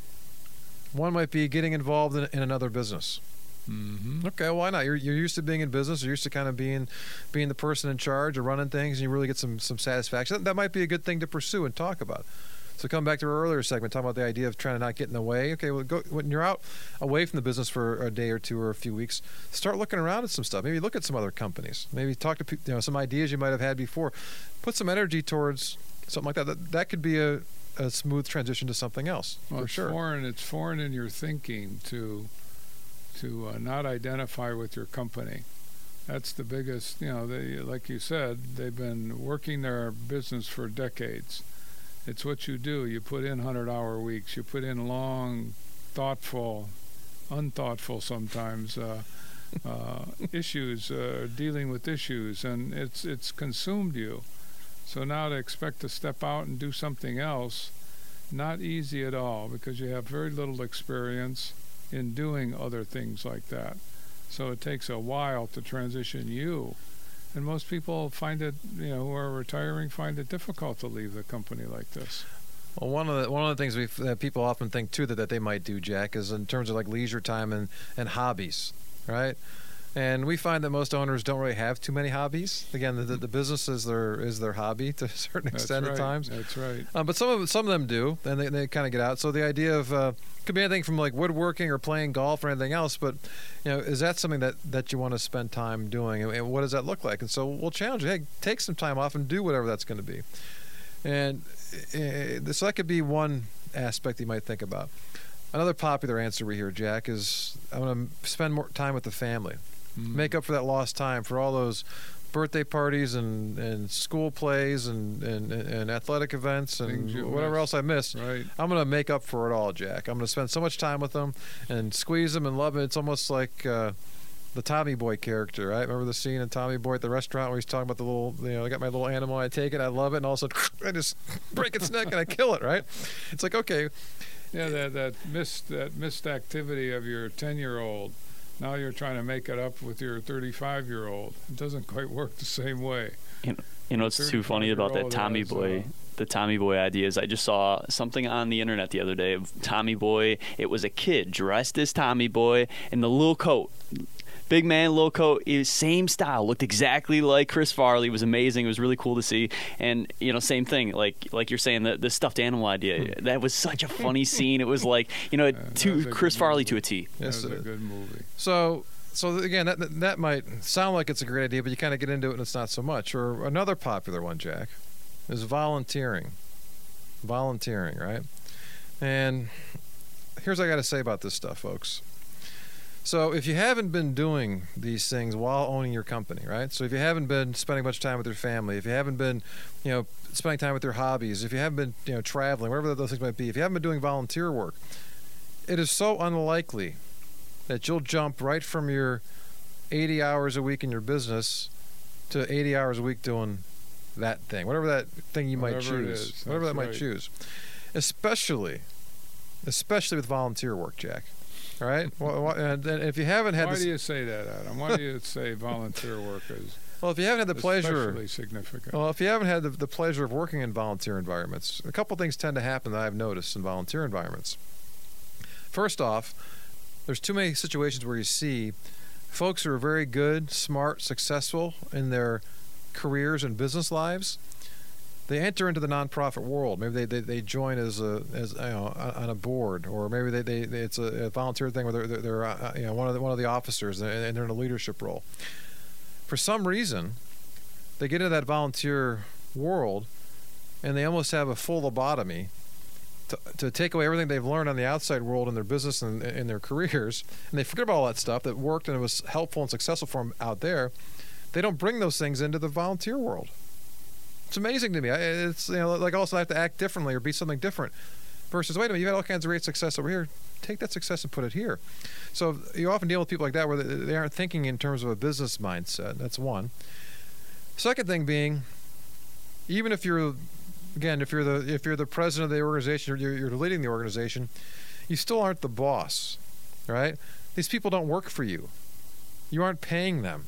One might be getting involved in, in another business. Mm-hmm. Okay, why not? You're you're used to being in business. You're used to kind of being being the person in charge or running things, and you really get some some satisfaction. That, that might be a good thing to pursue and talk about. So come back to our earlier segment, talking about the idea of trying to not get in the way. Okay, well, go, when you're out away from the business for a day or two or a few weeks, start looking around at some stuff. Maybe look at some other companies. Maybe talk to people, you know, some ideas you might have had before. Put some energy towards something like that. That, that could be a, a smooth transition to something else, Well, for it's sure. foreign. It's foreign in your thinking to to uh, not identify with your company. That's the biggest. You know, they, like you said, they've been working their business for decades. It's what you do. You put in hundred-hour weeks. You put in long, thoughtful, unthoughtful sometimes uh, uh, issues, uh, dealing with issues, and it's it's consumed you. So now to expect to step out and do something else, not easy at all, because you have very little experience in doing other things like that. So it takes a while to transition you. And most people find it, you know, who are retiring, find it difficult to leave the company like this. Well, one of the one of the things we that people often think too that, that they might do, Jack, is in terms of like leisure time and, and hobbies, right? And we find that most owners don't really have too many hobbies. Again, the, the business is their is their hobby to a certain That's extent right. at times. That's right. Um, but some of some of them do, and they, they kind of get out. So the idea of uh, could be anything from like woodworking or playing golf or anything else. But you know, is that something that, that you want to spend time doing, and, and what does that look like? And so we'll challenge you. Hey, take some time off and do whatever that's going to be. And uh, so that could be one aspect you might think about. Another popular answer we hear, Jack, is I'm going to spend more time with the family. Mm. Make up for that lost time for all those birthday parties and, and school plays and, and, and athletic events and Things you whatever missed. else I missed. Right. I'm going to make up for it all, Jack. I'm going to spend so much time with them and squeeze them and love them. It's almost like uh, the Tommy Boy character, right? Remember the scene in Tommy Boy at the restaurant where he's talking about the little, you know, I got my little animal, I take it, I love it, and all of a sudden I just break its neck and I kill it, right? It's like, okay. Yeah, that that missed that missed activity of your ten-year-old. Now you're trying to make it up with your thirty-five-year-old. It doesn't quite work the same way. You know, you know what's too funny about that Tommy Boy, the Tommy Boy ideas? I just saw something on the internet the other day of Tommy Boy. It was a kid dressed as Tommy Boy in the little coat. Big man, little coat, it was same style, looked exactly like Chris Farley. It was amazing. It was really cool to see. And, you know, same thing, like like you're saying, the, the stuffed animal idea. That was such a funny scene. It was like, you know, that to was a Chris good Farley movie. to a T. That Yes, was a it- good movie. So, so again, that that- that might sound like it's a great idea, but you kind of get into it and it's not so much. Or another popular one, Jack, is volunteering. Volunteering, right? And here's what I got to say about this stuff, folks. So if you haven't been doing these things while owning your company, right? So if you haven't been spending much time with your family, if you haven't been, you know, spending time with your hobbies, if you haven't been, you know, traveling, whatever those things might be, if you haven't been doing volunteer work, it is so unlikely that you'll jump right from your eighty hours a week in your business to eighty hours a week doing that thing, whatever that thing you might Whatever it choose, is, whatever that that's might right. choose, especially, especially with volunteer work, Jack. All right, well, well, and, and if you haven't had Why this, do you say that, Adam? Why do you say volunteer work is well, if you haven't had the pleasure, especially significant? well, if you haven't had the, the pleasure of working in volunteer environments, a couple things tend to happen that I've noticed in volunteer environments. First off, there's too many situations where you see folks who are very good, smart, successful in their careers and business lives. They enter into the nonprofit world. Maybe they, they, they join as a as you know on a board, or maybe they, they, they it's a, a volunteer thing where they're, they're, they're uh, you know one of the one of the officers and and they're in a leadership role. For some reason, they get into that volunteer world, and they almost have a full lobotomy to, to take away everything they've learned on the outside world in their business and in their careers, and they forget about all that stuff that worked and it was helpful and successful for them out there. They don't bring those things into the volunteer world. It's amazing to me. I- It's, you know, like also I have to act differently or be something different. Versus, wait a minute, you had all kinds of great success over here. Take that success and put it here. So you often deal with people like that where they, they aren't thinking in terms of a business mindset. That's one. Second thing being, even if you're, again, if you're the if you're the president of the organization, or you're, you're leading the organization, you still aren't the boss, right? These people don't work for you. You aren't paying them.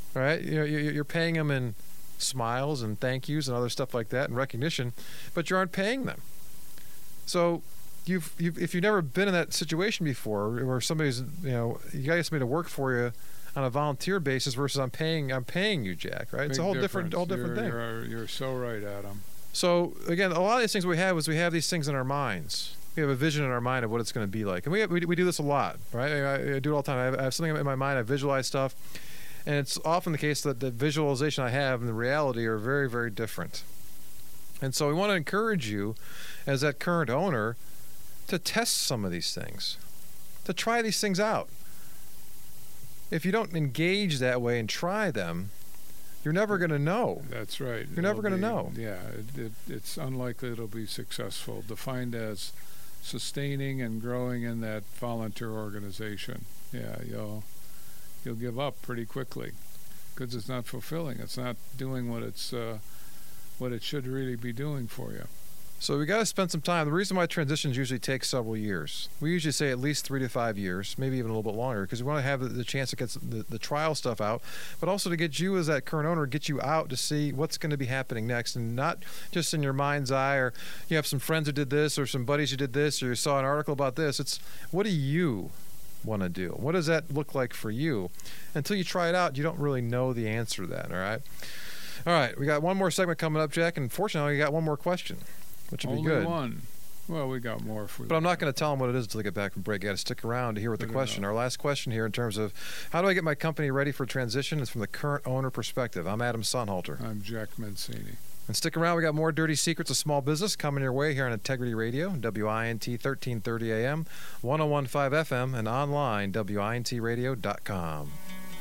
right? You know, you- you're paying them in smiles and thank yous and other stuff like that and recognition, but you aren't paying them. So you've, you've if you've never been in that situation before, where somebody's, you know, you got somebody to work for you on a volunteer basis versus I'm paying I'm paying you, Jack, right? It's a Big whole different difference. whole different you're, thing. You're, you're so right, Adam. So again, a lot of these things we have is we have these things in our minds. We have a vision in our mind of what it's going to be like, and we have, we, we do this a lot, right? I, I do it all the time. I have, I have something in my mind. I visualize stuff, and it's often the case that the visualization I have and the reality are very, very different. And so we want to encourage you, as that current owner, to test some of these things, to try these things out. If you don't engage that way and try them, you're never going to know. That's right. You're never It'll gonna be- know. Yeah, it, it, it's unlikely it'll be successful. Defined as sustaining and growing in that volunteer organization. Yeah, you'll you'll give up pretty quickly because it's not fulfilling. It's not doing what it's uh, what it should really be doing for you. So we got to spend some time. The reason why transitions usually take several years, we usually say at least three to five years, maybe even a little bit longer, because we want to have the, the chance to get the, the trial stuff out, but also to get you as that current owner, get you out to see what's going to be happening next, and not just in your mind's eye, or you have some friends who did this, or some buddies who did this, or you saw an article about this. It's what do you want to do? What does that look like for you? Until you try it out, you don't really know the answer to that. All right. All right. We got one more segment coming up, Jack, and fortunately, we got one more question, which would Only be good. one. Well, we got more if we. But I'm not going to tell them what it is until they get back from break. You got to stick around to hear what the Fair question. enough. Our last question here, in terms of how do I get my company ready for transition, is from the current owner perspective. I'm Adam Sonhalter, I'm Jack Mancini. and stick around. We got more dirty secrets of small business coming your way here on Integrity Radio, W I N T thirteen thirty A M, one oh one point five F M, and online W I N T radio dot com.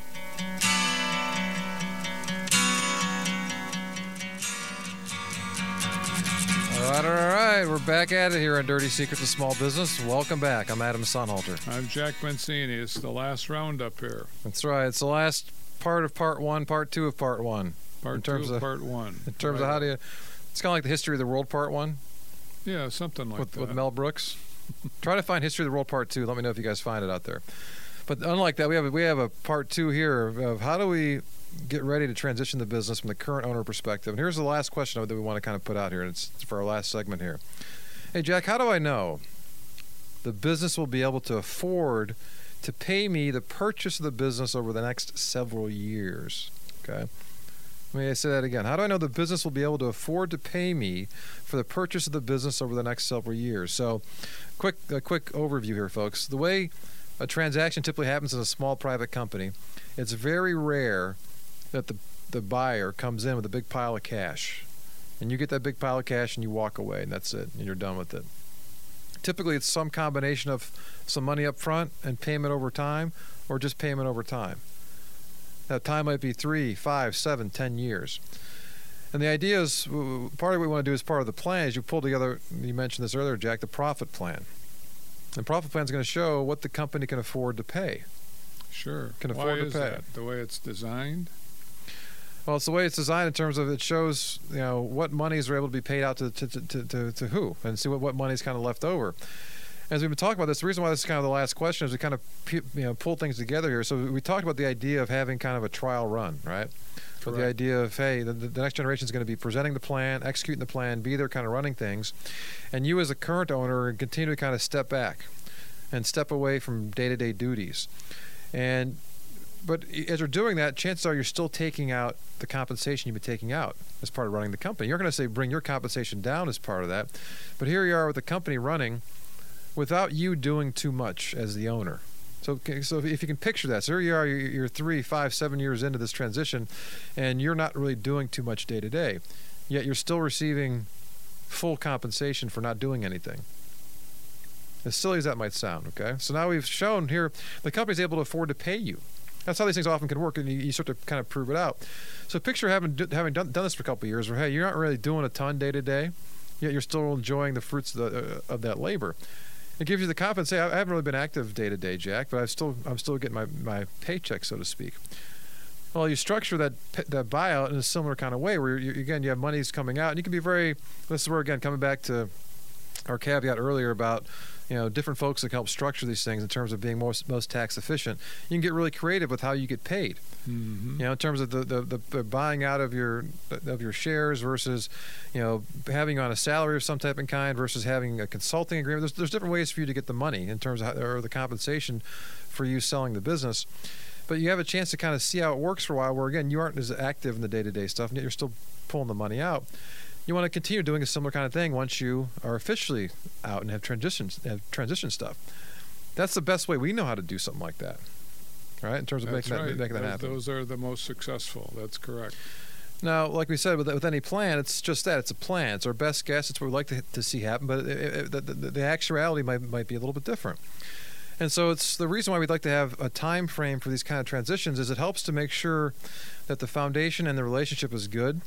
All right, all right, we're back at it here on Dirty Secrets of Small Business. Welcome back. I'm Adam Sonhalter. I'm Jack Mancini. It's the last roundup here. That's right. It's the last part of part one, part two of part one. Part In terms two, of- part one. In terms of how do you, it's kind of like the history of the world part one Yeah, something like with, that. with Mel Brooks. Try to find history of the world part two. Let me know if you guys find it out there. But unlike that, we have a, we have a part two here of, of how do we get ready to transition the business from the current owner perspective. And here's the last question that we want to kind of put out here, and it's for our last segment here. Hey, Jack, how do I know the business will be able to afford to pay me the purchase of the business over the next several years? Okay. Let me say that again. How do I know the business will be able to afford to pay me for the purchase of the business over the next several years? So, quick a quick overview here, folks. The way a transaction typically happens in a small private company, it's very rare that the the buyer comes in with a big pile of cash, and you get that big pile of cash and you walk away, and that's it, and you're done with it. Typically, it's some combination of some money up front and payment over time, or just payment over time. That time might be three, five, seven, ten years. And the idea is, w- part of what we want to do as part of the plan is you pull together, you mentioned this earlier, Jack, the profit plan. The profit plan is going to show what the company can afford to pay. Sure. Can Why afford to is pay. that? The way it's designed? Well, it's the way it's designed in terms of it shows, you know, what monies are able to be paid out to to, to, to, to who, and see what, what money's kind of left over. As we've been talking about this, the reason why this is kind of the last question is we kind of pu- you know pull things together here. So we talked about the idea of having kind of a trial run, right? With the Correct. idea of, hey, the, the next generation is going to be presenting the plan, executing the plan, be there kind of running things. And you as a current owner continue to kind of step back and step away from day-to-day duties. And but as you're doing that, chances are you're still taking out the compensation you've been taking out as part of running the company. You're going to say bring your compensation down as part of that. But here you are with the company running without you doing too much as the owner. So, okay, so if you can picture that, so here you are, you're, you're three, five, seven years into this transition, and you're not really doing too much day to day, yet you're still receiving full compensation for not doing anything. As silly as that might sound, okay? So now we've shown here the company's able to afford to pay you. That's how these things often can work, and you, you start to kind of prove it out. So picture having do, having done, done this for a couple of years, where hey, you're not really doing a ton day to day, yet you're still enjoying the fruits of, the, uh, of that labor. It gives you the confidence. Hey, I haven't really been active day to day, Jack, but I still I'm still getting my, my paycheck, so to speak. Well, you structure that that buyout in a similar kind of way, where you, again you have monies coming out, and you can be very. This is where again coming back to our caveat earlier about you know, different folks that can help structure these things in terms of being most most tax efficient. You can get really creative with how you get paid. Mm-hmm. You know, in terms of the, the, the, the buying out of your of your shares versus, you know, having you on a salary of some type and kind versus having a consulting agreement. There's, there's different ways for you to get the money in terms of how, or the compensation for you selling the business. But you have a chance to kind of see how it works for a while where, again, you aren't as active in the day-to-day stuff, and yet you're still pulling the money out. You want to continue doing a similar kind of thing once you are officially out and have transitions, have transition stuff. That's the best way we know how to do something like that, right? In terms of That's making right. that making that those, happen. those are the most successful. That's correct. Now, like we said, with with any plan, it's just that it's a plan. It's our best guess. It's what we'd like to, to see happen, but it, it, the, the, the actuality might might be a little bit different. And so it's the reason why we'd like to have a time frame for these kind of transitions is it helps to make sure that the foundation and the relationship is good.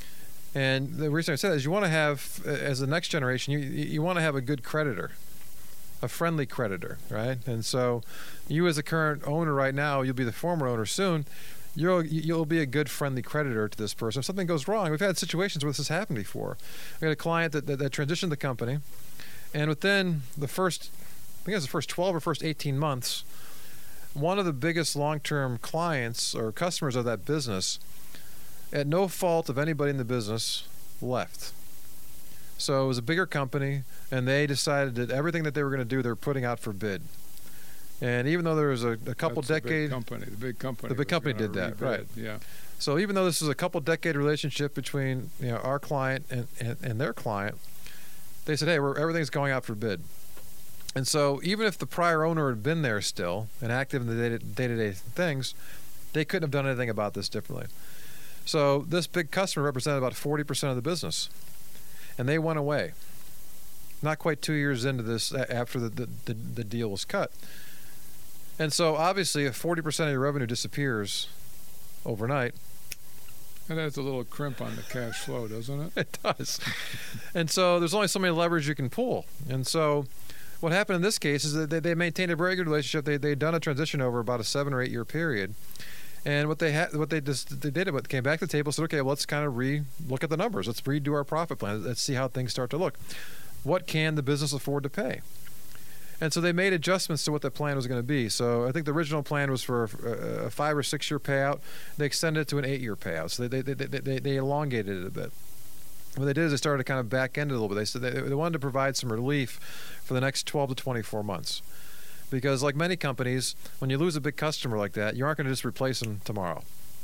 And the reason I said that is you want to have, as the next generation, you you want to have a good creditor, a friendly creditor, right? And so you as a current owner right now, you'll be the former owner soon, you'll you'll be a good friendly creditor to this person. If something goes wrong, we've had situations where this has happened before. We had a client that, that, that transitioned the company, and within the first, I think it was the first twelve or first eighteen months, one of the biggest long-term clients or customers of that business, at no fault of anybody in the business, left. So it was a bigger company, and they decided that everything that they were going to do, they were putting out for bid. And even though there was a, a couple That's the big decade, company, the big company, the big was company gonna did that, rebid. right? Yeah. So even though this was a couple decade relationship between, you know, our client and, and, and their client, they said, hey, we're, everything's going out for bid. And so even if the prior owner had been there still and active in the day-to-day things, they couldn't have done anything about this differently. So this big customer represented about forty percent of the business, and they went away. Not quite two years into this, after the, the, the, the deal was cut. And so obviously if forty percent of your revenue disappears overnight, It has a little crimp on the cash flow, doesn't it? it does. And so there's only so many levers you can pull. And so what happened in this case is that they, they maintained a very good relationship. They, they'd done a transition over about a seven or eight year period. And what they had, what they just they did, what came back to the table, said, okay, well, let's kind of re look at the numbers. Let's redo our profit plan. Let's see how things start to look. What can the business afford to pay? And so they made adjustments to what the plan was going to be. So I think the original plan was for a, a five or six year payout. They extended it to an eight year payout. So they they, they, they, they elongated it a bit. What they did is they started to kind of back end it a little bit. They said they, they wanted to provide some relief for the next twelve to twenty-four months. Because like many companies, when you lose a big customer like that, you aren't going to just replace them tomorrow.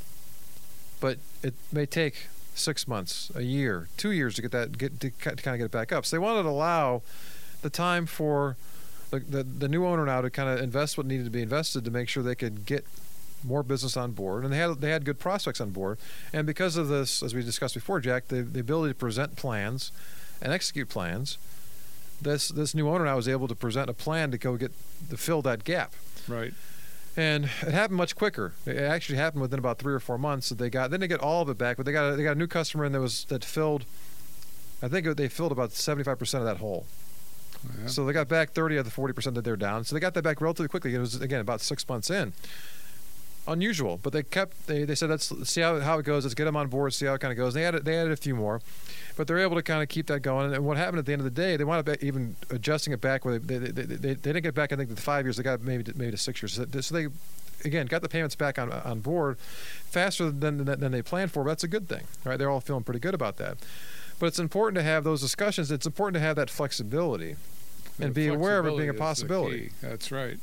But it may take six months, a year, two years to get that get to, to kind of get it back up. So they wanted to allow the time for the, the, the new owner now to kind of invest what needed to be invested to make sure they could get more business on board, and they had they had good prospects on board. And because of this, as we discussed before, Jack, the, the ability to present plans and execute plans, this this new owner now was able to present a plan to go get to fill that gap. Right. And it happened much quicker. It actually happened within about three or four months that they got. Then they get all of it back, but they got a, they got a new customer in that was that filled. I think they filled about seventy-five percent of that hole. Yeah. So they got back thirty of the forty percent that they're down. So they got that back relatively quickly. It was, again, about six months in. Unusual, but they kept. They, they said let's see how, how it goes. Let's get them on board. See how it kind of goes. They added they added a few more, but they're able to kind of keep that going. And what happened at the end of the day, they wound up even adjusting it back. Where they they, they, they, they didn't get back. I think to the five years. They got maybe to, maybe to six years. So they again got the payments back on on board faster than than they planned for. But that's a good thing, right? They're all feeling pretty good about that. But it's important to have those discussions. It's important to have that flexibility and The be aware of it flexibility being a is the possibility. key. That's right.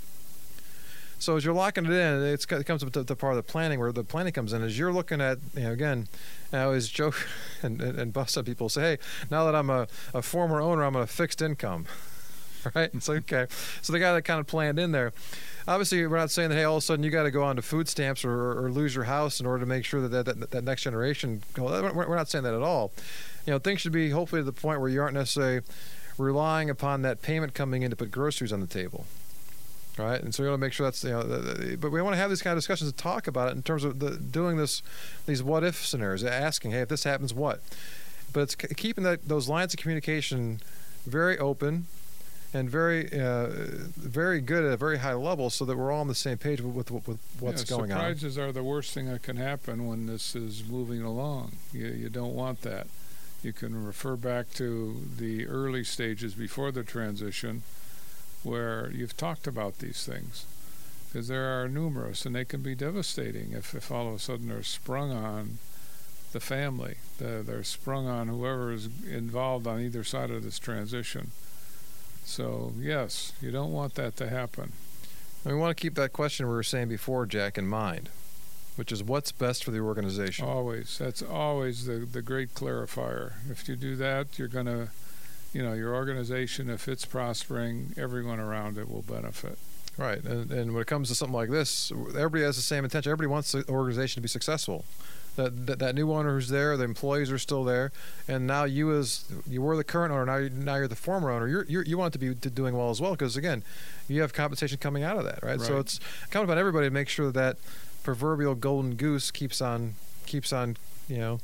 So as you're locking it in, it's, it comes up to the part of the planning where the planning comes in. As you're looking at, you know, again, I always joke and, and, and bust on people, say, hey, now that I'm a, a former owner, I'm on a fixed income, right? It's like, okay. So the guy that kind of planned in there, obviously we're not saying that, hey, all of a sudden you got to go on to food stamps or, or, or lose your house in order to make sure that that, that, that next generation, we're, we're not saying that at all. You know, things should be hopefully to the point where you aren't necessarily relying upon that payment coming in to put groceries on the table. Right, and so we want to make sure that's, you know, the, the, but we want to have these kind of discussions to talk about it in terms of the, doing this, these what if scenarios, asking, hey, if this happens, what? But it's c- keeping that those lines of communication very open and very, uh, very good at a very high level, so that we're all on the same page with, with, with what's yeah, going on. Surprises are the worst thing that can happen when this is moving along. You you don't want that. You can refer back to the early stages before the transition. where you've talked about these things, because there are numerous, and they can be devastating if, if all of a sudden they're sprung on the family. They're, they're sprung on whoever is involved on either side of this transition. So, yes, you don't want that to happen. And we want to keep that question we were saying before, Jack, in mind, which is what's best for the organization. Always. That's always the, the great clarifier. If you do that, you're going to, you know, your organization, if it's prospering, everyone around it will benefit. Right. And, and when it comes to something like this, everybody has the same intention. Everybody wants the organization to be successful. That, that that new owner who's there, the employees are still there, and now you as you were the current owner, now you're, now you're the former owner. You're, you're you want it to be doing well as well, because again, you have compensation coming out of that, right? Right. So it's kind of on everybody to make sure that proverbial golden goose keeps on keeps on. You know,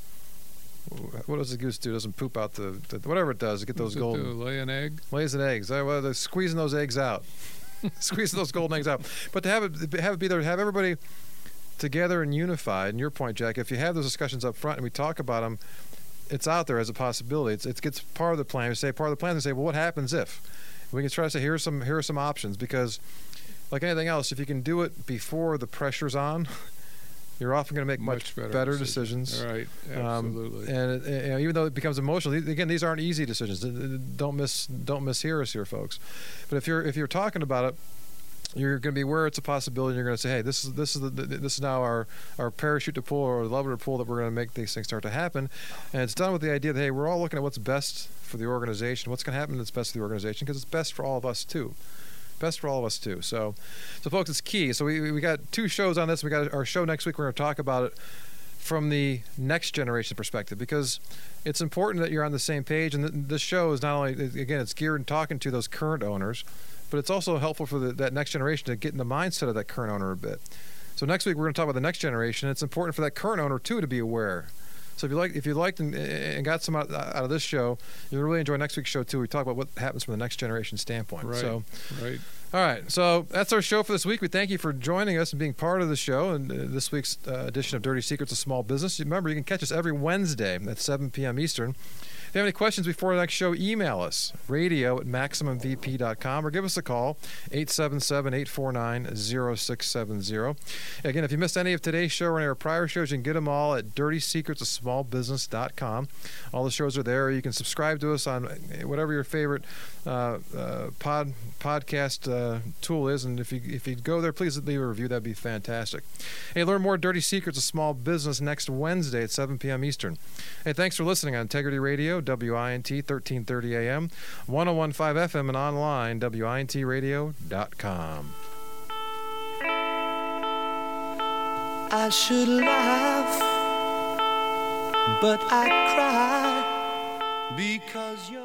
what does the goose do? It doesn't poop out the, the whatever it does to get those What's it golden do? Lay an egg. lays and eggs. Uh, Well, they're squeezing those eggs out, squeezing those golden eggs out. But to have it have it be there, have everybody together and unified. And your point, Jack, if you have those discussions up front and we talk about them, it's out there as a possibility. It's, it gets part of the plan. We say part of the plan and say, well, what happens if? We can try to say, here are some here are some options, because like anything else, if you can do it before the pressure's on, you're often going to make much, Much better better, decision. decisions. Right. Um, Absolutely. and it, you know, even though it becomes emotional, these- again, these aren't easy decisions. Don't miss don't mishear us here, folks. But if you're if you're talking about it, you're going to be aware it's a possibility. You're going to say, "Hey, this is this is the, this is now our, our parachute to pull or lever to pull that we're going to make these things start to happen." And it's done with the idea that, hey, we're all looking at what's best for the organization, what's going to happen that's best for the organization, because it's best for all of us too. Best for all of us too. So, so folks, it's key. So we we got two shows on this. We got our show next week. We're going to talk about it from the next generation perspective, because it's important that you're on the same page. And th- this show is not only, again, it's geared and talking to those current owners, but it's also helpful for the, that next generation to get in the mindset of that current owner a bit. So next week we're going to talk about the next generation. It's important for that current owner too to be aware. So if you like, if you liked and, and got some out, out of this show, you'll really enjoy next week's show too. We talk about what happens from the next generation standpoint. Right. So, right. all right. So that's our show for this week. We thank you for joining us and being part of the show and uh, this week's uh, edition of Dirty Secrets of Small Business. Remember, you can catch us every Wednesday at seven p.m. Eastern. If you have any questions before the next show, email us, radio at maximum v p dot com, or give us a call, eight seven seven, eight four nine, zero six seven zero. Again, if you missed any of today's show or any of our prior shows, you can get them all at dirty secrets of small business dot com. All the shows are there. You can subscribe to us on whatever your favorite uh, uh, pod podcast uh, tool is, and if you if you go there, please leave a review. That'd be fantastic. Hey, learn more Dirty Secrets of Small Business next Wednesday at seven p.m. Eastern. Hey, thanks for listening on Integrity Radio, W I N T, thirteen thirty A M, one oh one point five F M, and online, W I N T radio dot com. I should laugh, but I cry because you're